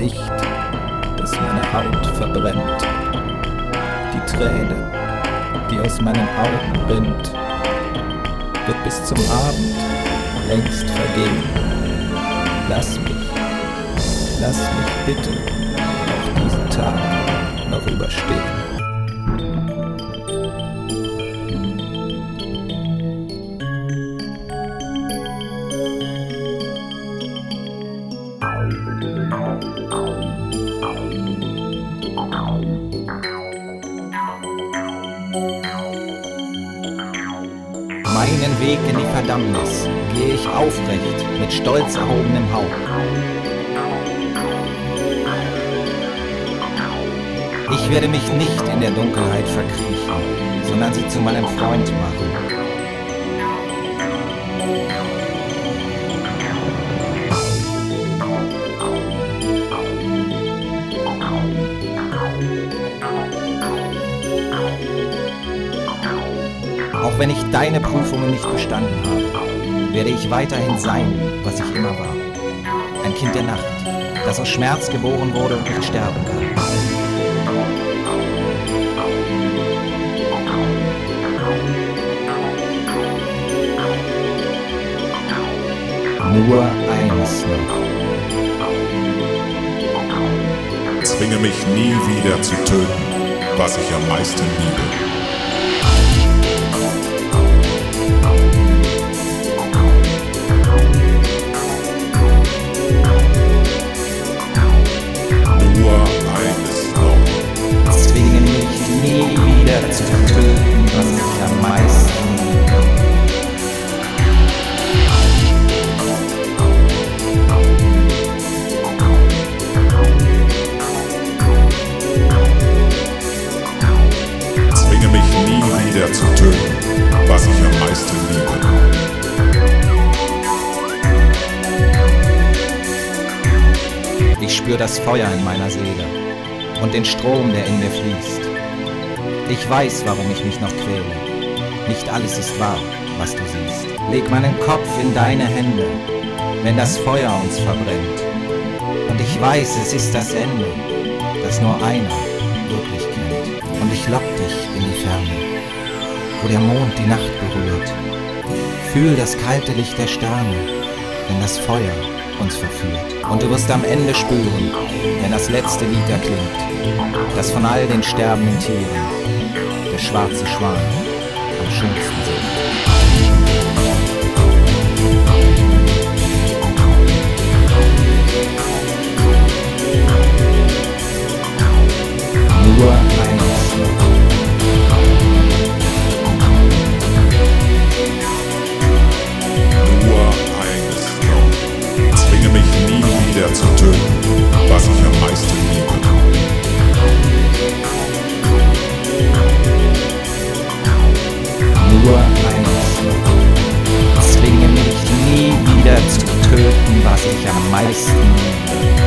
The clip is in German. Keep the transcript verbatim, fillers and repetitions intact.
Licht, das meine Haut verbrennt. Die Träne, die aus meinen Augen rinnt, wird bis zum Abend längst vergehen. Lass mich, lass mich bitte auch diesen Tag noch überstehen. Meinen Weg in die Verdammnis gehe ich aufrecht mit stolz erhobenem Haupt. Ich werde mich nicht in der Dunkelheit verkriechen, sondern sie zu meinem Freund machen. Auch wenn ich deine Prüfungen nicht bestanden habe, werde ich weiterhin sein, was ich immer war. Ein Kind der Nacht, das aus Schmerz geboren wurde und nicht sterben kann. Nur eines noch. Zwinge mich nie wieder zu töten, was ich am meisten liebe. Nie wieder zu töten, was ich am meisten liebe. Zwinge mich nie wieder zu töten, was ich am meisten liebe. Ich spür das Feuer in meiner Seele und den Strom, der in mir fließt. Ich weiß, warum ich mich noch quäle. Nicht alles ist wahr, was du siehst. Leg meinen Kopf in deine Hände, wenn das Feuer uns verbrennt. Und ich weiß, es ist das Ende, das nur einer wirklich kennt. Und ich lock dich in die Ferne, wo der Mond die Nacht berührt. Fühl das kalte Licht der Sterne, wenn das Feuer uns verführt. Und du wirst am Ende spüren, wenn das letzte Lied erklingt, das von all den sterbenden Tieren der schwarze Schwan am schönsten singt. Nur eines noch. Nur eines noch. Zwinge mich nie wieder zu töten, was ich am meisten liebe. Nur eines noch. Zwinge mich nie wieder zu töten, was ich am meisten liebe.